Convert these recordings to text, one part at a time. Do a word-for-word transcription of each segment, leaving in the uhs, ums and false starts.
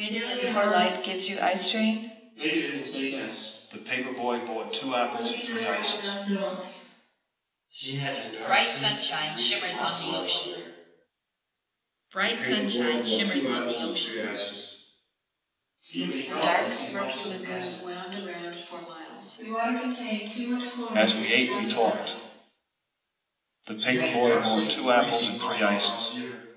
Reading in poor light gives you eye strain. Maybe they will take us. The paper boy bought two apples and three ices. She had your dark Bright suit, sunshine greasy shimmers on the washcloth ocean. earlier. Bright The paper boy sunshine bought shimmers two on the apples and ocean. three ices. Fuming The helpless, dark, he murky watched them pass lagoon him. wound around for miles. The water contained too much chlorine. As we ate, we talked. The paper boy bought two apples and three ices.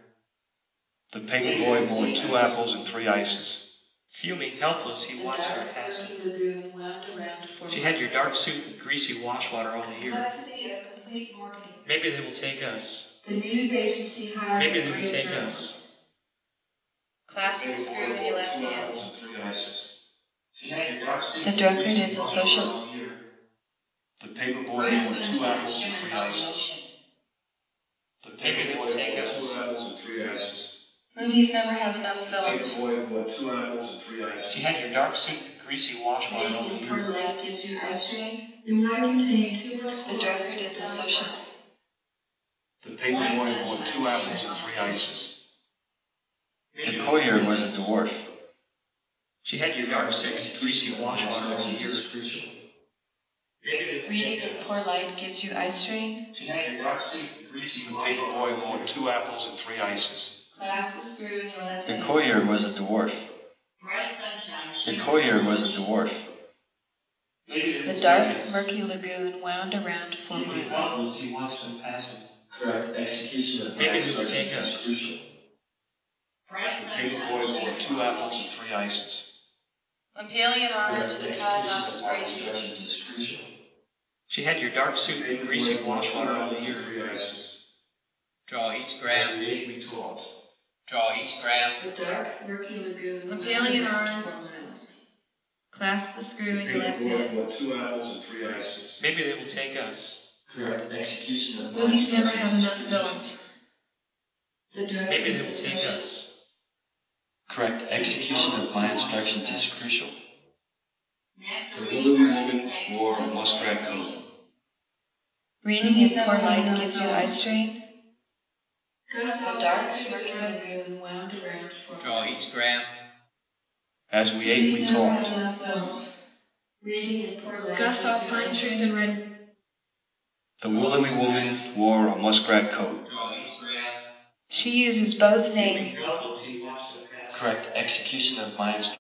The paper boy bought two apples and three ices. Fuming helpless, he The watched them dark, pass murky him. lagoon wound around for She miles. had your dark suit and greasy washwater all the year. Complexity of complete marketing. Maybe they will take us. The news agency hired Maybe a they will great take journalist. us. Clasp the screw in your left Two hand. apples and three ices. She had your dark suit The and drunkard greasy is a washwater social. all the year. The paper boy Bright bought two sunshine apples and shimmers three on the ices. ocean. The Maybe paper they will boy take bought us. two apples and three ices. Movies never have enough The paper films. boy bought two apples and three ices. She had your dark suit and greasy washwater all Reading the in poor year. light gives you eye strain. The water contained too much The chlorine. drunkard is a social. The paper Bright boy sunshine bought two apples shimmers and on three the ocean. ices. Maybe The they will courier take was a us. dwarf. She had your dark suit and greasy washwater all the year. Maybe they will Reading take in us. poor light gives you eye strain. She had your dark suit and greasy The paper boy washwater all bought the two year. apples and three ices. Clasp the screw in your left The hand. courier was a dwarf. Bright sunshine The shimmers courier on the was a ocean. dwarf. Maybe they The will dark, take us. murky lagoon wound around for Fuming miles. helpless, he watched them pass him. Correct execution of Maybe they will take us. crucial. Bright The paper sunshine boy bought shimmers two on the apples and ocean. three ices. When peeling an orange, Correct decide not to execution of spray my juice. instructions is crucial. She had your dark The suit and paper greasy boy bought two washwater all the apples and year. three ices. Draw each As graph. we ate, we talked. Draw each graph. The dark, murky lagoon When wound peeling an around orange, for miles. clasp the screw The in your paper left boy hand. bought two apples and three ices. Maybe they will take us. Correct execution of my Movies never have instructions is enough crucial. films. The drunkard Maybe they is will a take social. us. Correct execution of my instructions is crucial. Master The reading willowy practice woman takes wore a place muskrat every coat. evening. Reading Movies in never poor have light enough gives you films. eye strain. Gus The saw dark, pine trees murky and red. lagoon wound around for Draw miles. each graph. As we ate, Movies we never have talked. enough films. Reading in poor light Gus saw gives you eye pine trees strain. and red. The willowy woman wore a muskrat coat. Draw each graph. She uses both Fuming names. helpless, he watched them pass him. Correct execution of my instructions.